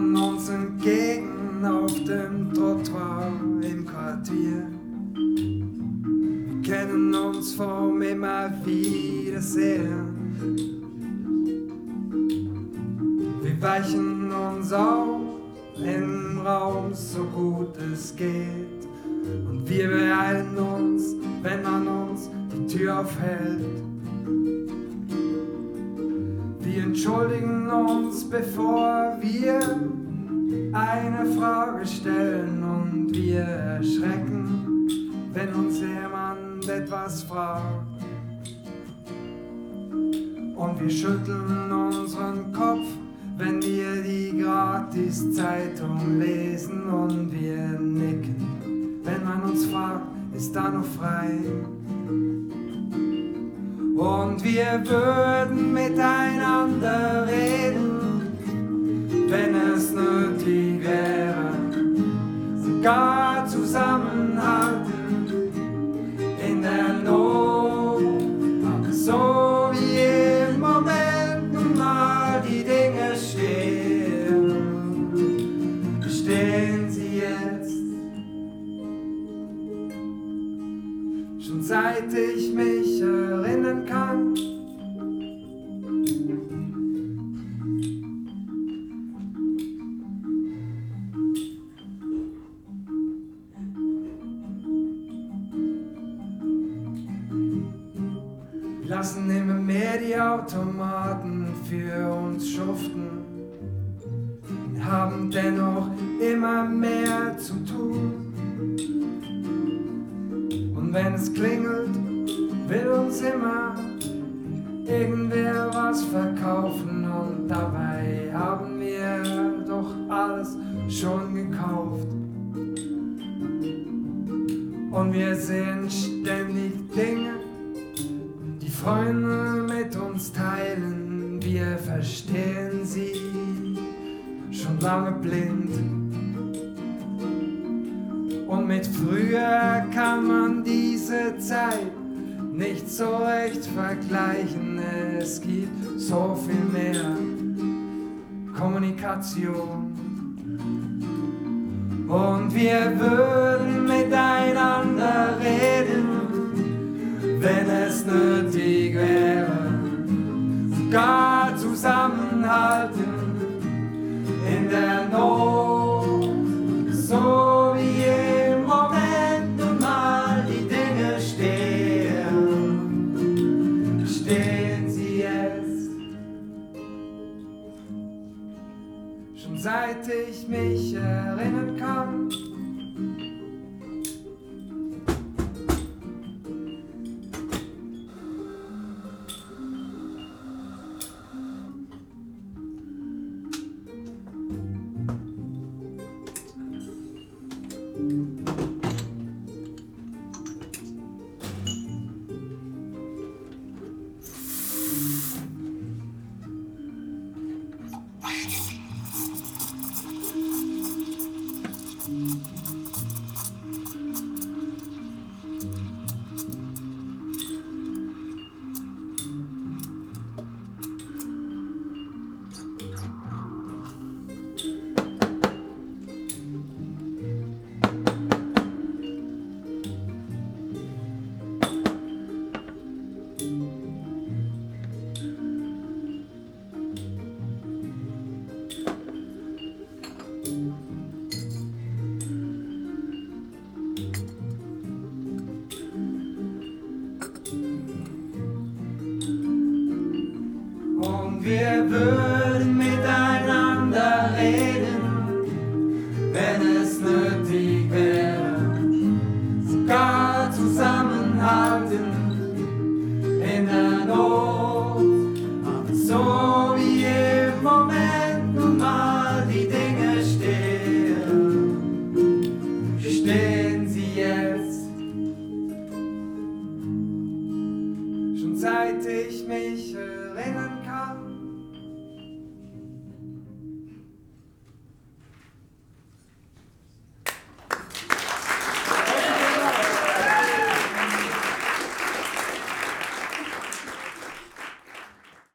kommen uns entgegen auf dem Trottoir im Quartier. Wir kennen uns vom immer Wiedersehen. Wir weichen uns auf im Raum so gut es geht. Und wir beeilen uns, wenn man uns die Tür aufhält. Wir entschuldigen uns, bevor wir eine Frage stellen, und wir erschrecken, wenn uns jemand etwas fragt. Und wir schütteln unseren Kopf, wenn wir die Gratis-Zeitung lesen, und wir nicken, wenn man uns fragt, ist da noch frei? Und wir würden miteinander reden, wenn es nötig wäre, sogar zusammenhalten in der Not. Aber so wie im Moment nun mal die Dinge stehen, stehen sie jetzt. Schon seit ich mich erinnern kann. Wir lassen immer mehr die Automaten für uns schuften, haben dennoch immer mehr zu tun. Und wenn es klingelt, will uns immer irgendwer was verkaufen, und dabei haben wir doch alles schon gekauft. Und wir sehen ständig Dinge, die Freunde mit uns teilen. Wir verstehen sie schon lange blind. Und mit früher kann man diese Zeit nicht so recht vergleichen. Es gibt so viel mehr Kommunikation. Und wir würden miteinander reden, wenn es nötig wäre, sogar zusammenhalten in der Not. So wie im Moment nun mal die Dinge stehen, stehen sie jetzt. Schon seit ich mich erinnern kann. Wir würden miteinander reden,